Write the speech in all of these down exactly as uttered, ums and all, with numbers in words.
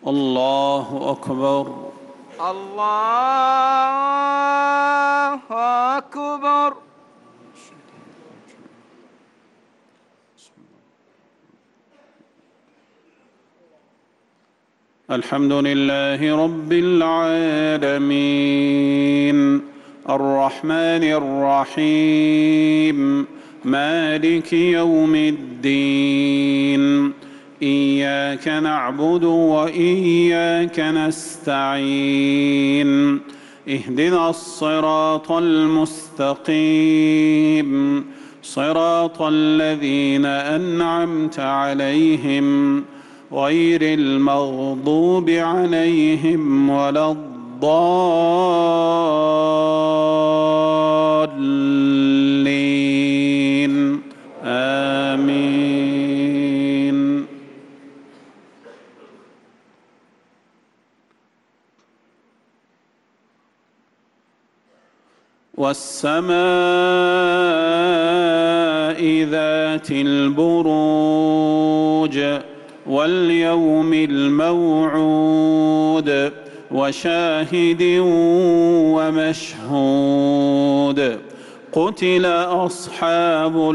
الله أكبر. الله أكبر. الحمد لله رب العالمين الرحمن الرحيم مالك يوم الدين إياك نعبد وإياك نستعين اهدنا الصراط المستقيم صراط الذين أنعمت عليهم غير المغضوب عليهم ولا الضالين آمين. والسماء ذات البروج واليوم الموعود وشاهد ومشهود قتل أصحاب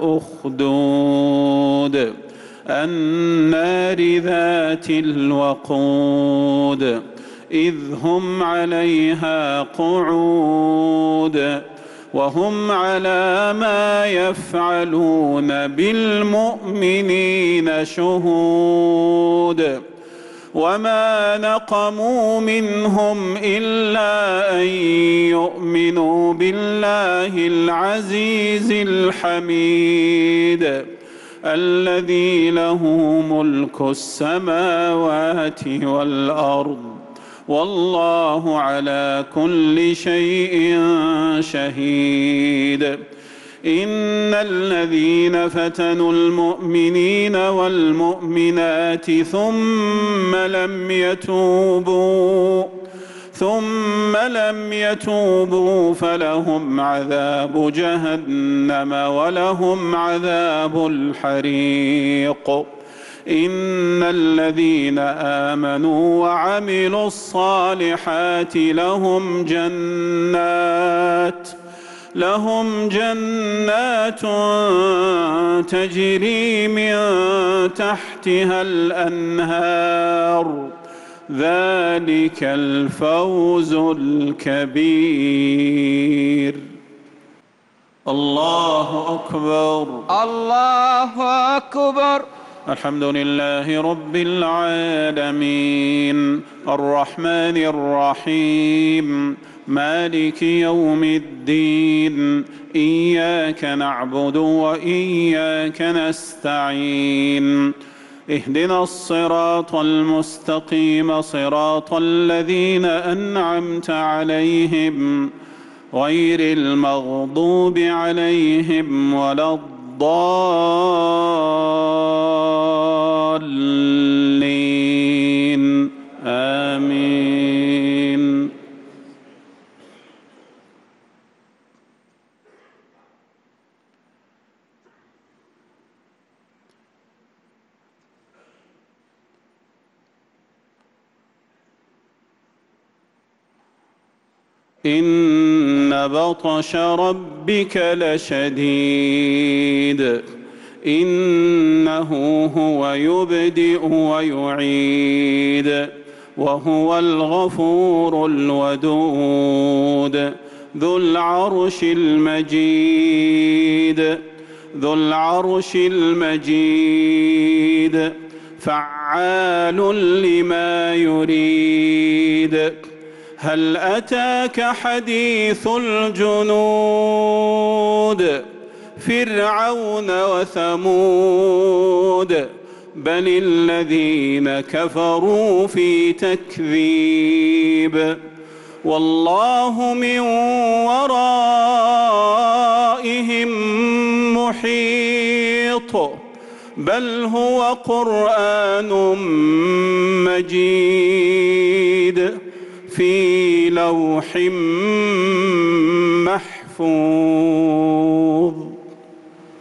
الأخدود النار ذات الوقود إذ هم عليها قعود وهم على ما يفعلون بالمؤمنين شهود وما نقموا منهم إلا أن يؤمنوا بالله العزيز الحميد الذي له ملك السماوات والأرض والله على كل شيء شهيد. إن الذين فتنوا المؤمنين والمؤمنات ثم لم يتوبوا ثم لم يتوبوا فلهم عذاب جهنم ولهم عذاب الحريق. إن الذين آمنوا وعملوا الصالحات لهم جنات لهم جنات تجري من تحتها الأنهار ذلك الفوز الكبير. الله أكبر. الله أكبر. الحمد لله رب العالمين الرحمن الرحيم مالك يوم الدين إياك نعبد وإياك نستعين اهدنا الصراط المستقيم صراط الذين أنعمت عليهم غير المغضوب عليهم ولا الضالين آمين. إن بطش ربك لشديد إنه هو يبدئ ويعيد وهو الغفور الودود ذو العرش المجيد ذو العرش المجيد فعال لما يريد. هل أتاك حديث الجنود فرعون وثمود بل الذين كفروا في تكذيب والله من ورائهم محيط بل هو قرآن مجيد في لوح محفوظ.